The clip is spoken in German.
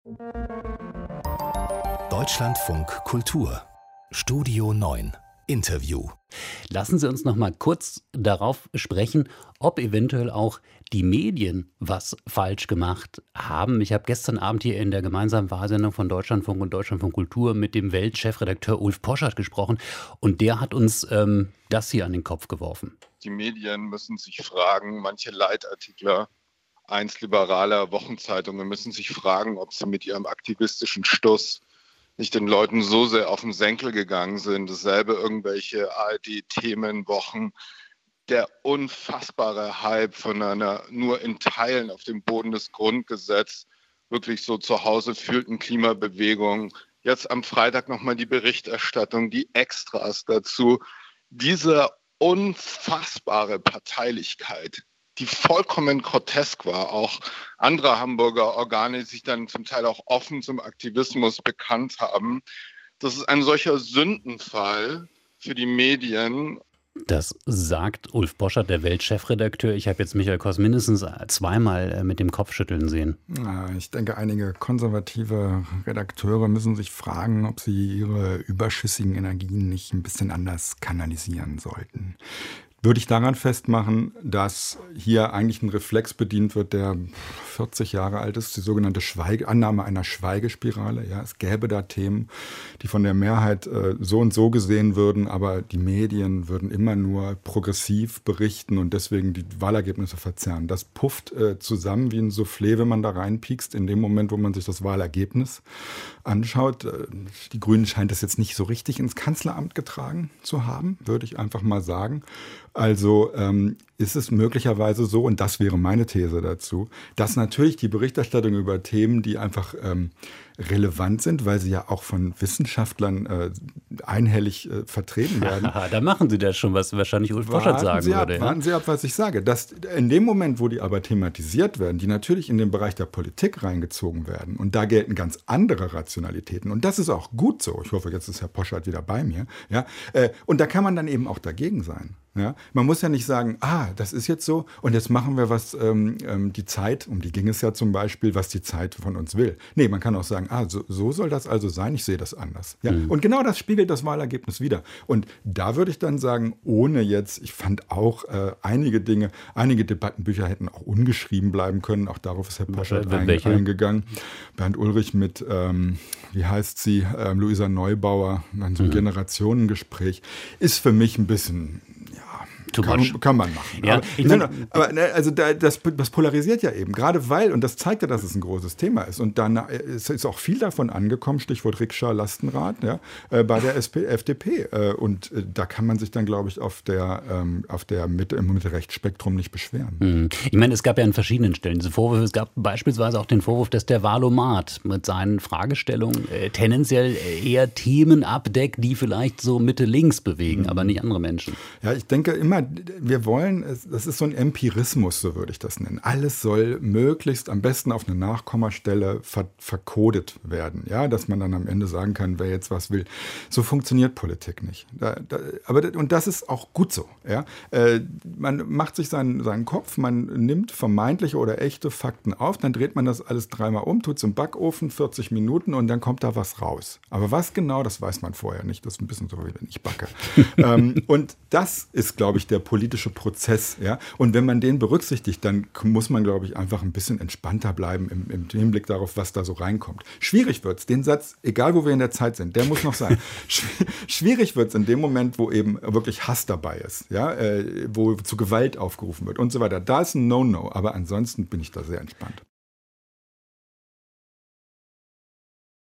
Deutschlandfunk Kultur Studio 9 Interview. Lassen Sie uns noch mal kurz darauf sprechen, ob eventuell auch die Medien was falsch gemacht haben. Ich habe gestern Abend hier in der gemeinsamen Wahrsendung von Deutschlandfunk und Deutschlandfunk Kultur mit dem Welt-Chefredakteur Ulf Poschardt gesprochen und der hat uns das hier an den Kopf geworfen. Die Medien müssen sich fragen, manche Leitartikler einst-liberaler Wochenzeitungen müssen sich fragen, ob sie mit ihrem aktivistischen Stuss nicht den Leuten so sehr auf den Senkel gegangen sind. Dasselbe irgendwelche ARD-Themenwochen. Der unfassbare Hype von einer nur in Teilen auf dem Boden des Grundgesetzes wirklich so zu Hause fühlten Klimabewegung. Jetzt am Freitag nochmal die Berichterstattung, die Extras dazu. Diese unfassbare Parteilichkeit, die vollkommen grotesk war. Auch andere Hamburger Organe, die sich dann zum Teil auch offen zum Aktivismus bekannt haben. Das ist ein solcher Sündenfall für die Medien. Das sagt Ulf Poschardt, der Welt-Chefredakteur. Ich habe jetzt Michael Koss mindestens zweimal mit dem Kopf schütteln sehen. Ja, ich denke, einige konservative Redakteure müssen sich fragen, ob sie ihre überschüssigen Energien nicht ein bisschen anders kanalisieren sollten. Würde ich daran festmachen, dass hier eigentlich ein Reflex bedient wird, der 40 Jahre alt ist, die sogenannte Annahme einer Schweigespirale. Ja, es gäbe da Themen, die von der Mehrheit so und so gesehen würden, aber die Medien würden immer nur progressiv berichten und deswegen die Wahlergebnisse verzerren. Das pufft zusammen wie ein Soufflé, wenn man da reinpiekst, in dem Moment, wo man sich das Wahlergebnis anschaut. Die Grünen scheint es jetzt nicht so richtig ins Kanzleramt getragen zu haben, würde ich einfach mal sagen. Also ist es möglicherweise so, und das wäre meine These dazu, dass natürlich die Berichterstattung über Themen, die einfach relevant sind, weil sie ja auch von Wissenschaftlern einhellig vertreten werden. Da machen Sie das schon, was wahrscheinlich Ulf Poschardt sagen würde. Warten Sie ab, was ich sage. Dass in dem Moment, wo die aber thematisiert werden, die natürlich in den Bereich der Politik reingezogen werden und da gelten ganz andere Rationalitäten und das ist auch gut so. Ich hoffe, jetzt ist Herr Poschardt wieder bei mir. Ja? Und da kann man dann eben auch dagegen sein. Ja, man muss ja nicht sagen, das ist jetzt so und jetzt machen wir, was die Zeit, um die ging es ja zum Beispiel, was die Zeit von uns will. Nee, man kann auch sagen, so soll das also sein, ich sehe das anders. Ja? Und genau das spiegelt das Wahlergebnis wider. Und da würde ich dann sagen, ich fand auch einige Debattenbücher hätten auch ungeschrieben bleiben können, auch darauf ist Herr Poschardt eingegangen. Bernd Ulrich mit, wie heißt sie, Luisa Neubauer, dann so ein Generationengespräch, ist für mich ein bisschen... Kann man machen. Ja, das polarisiert ja eben, gerade weil, und das zeigt ja, dass es ein großes Thema ist. Und dann ist auch viel davon angekommen, Stichwort Rikscha, Lastenrad, ja, bei der FDP. Und da kann man sich dann, glaube ich, im Mitte-Rechts-Spektrum nicht beschweren. Ich meine, es gab ja an verschiedenen Stellen diese Vorwürfe. Es gab beispielsweise auch den Vorwurf, dass der Wahlomat mit seinen Fragestellungen tendenziell eher Themen abdeckt, die vielleicht so Mitte-links bewegen, aber nicht andere Menschen. Ja, ich denke immer, wir wollen, das ist so ein Empirismus, so würde ich das nennen. Alles soll möglichst am besten auf eine Nachkommastelle verkodet werden, ja, dass man dann am Ende sagen kann, wer jetzt was will. So funktioniert Politik nicht. Und das ist auch gut so. Ja. Man macht sich seinen Kopf, man nimmt vermeintliche oder echte Fakten auf, dann dreht man das alles dreimal um, tut es im Backofen, 40 Minuten und dann kommt da was raus. Aber was genau, das weiß man vorher nicht. Das ist ein bisschen so, wie wenn ich backe. Und das ist, glaube ich, der politische Prozess. Ja? Und wenn man den berücksichtigt, dann muss man, glaube ich, einfach ein bisschen entspannter bleiben im Hinblick darauf, was da so reinkommt. Schwierig wird es, den Satz, egal wo wir in der Zeit sind, der muss noch sein. Schwierig wird es in dem Moment, wo eben wirklich Hass dabei ist, ja? Wo zu Gewalt aufgerufen wird und so weiter. Da ist ein No-No, aber ansonsten bin ich da sehr entspannt.